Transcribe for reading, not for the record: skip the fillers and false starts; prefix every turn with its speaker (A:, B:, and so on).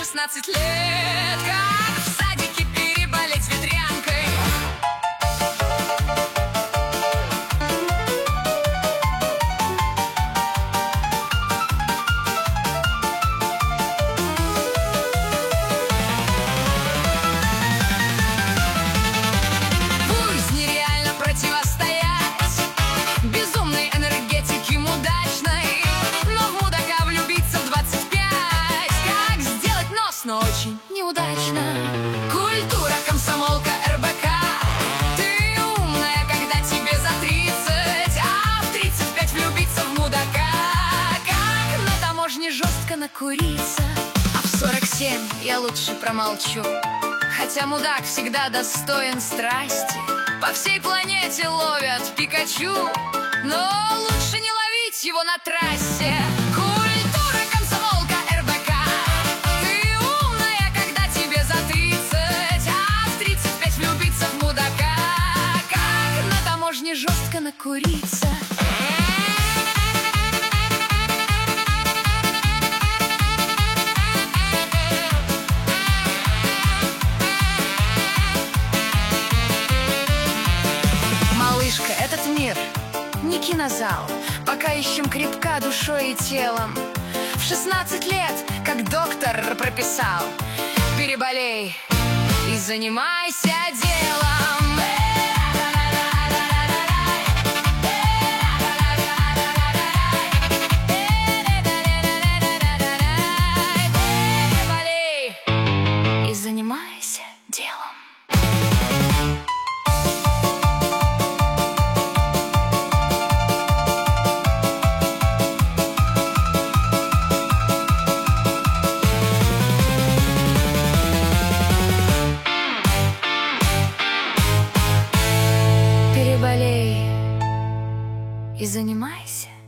A: 16 лет, как в садике переболеть ветрянкой. Пусть нереально противостоять безумной энергетике мудачной, но в мудака влюбиться в 25, как сделать нос, но очень неудачно. Культура, комсомолка, РБК. Ты умная, когда тебе за 30, а в 35 влюбиться в мудака, как на таможне жестко накуриться. А в 47 я лучше промолчу, хотя мудак всегда достоин страсти. По всей планете ловят Пикачу, но лучше не ловить его на трассе. Культура, комсомолка, РБК. Ты умная, когда тебе за 30, а в 35 влюбиться в мудака, как на таможне жестко накуриться. Малышка, этот мир не кинозал, пока ищем крепка душой и телом. В 16 лет, как доктор прописал, переболей и занимайся делом. Переболей и занимайся делом. Переболей и занимайся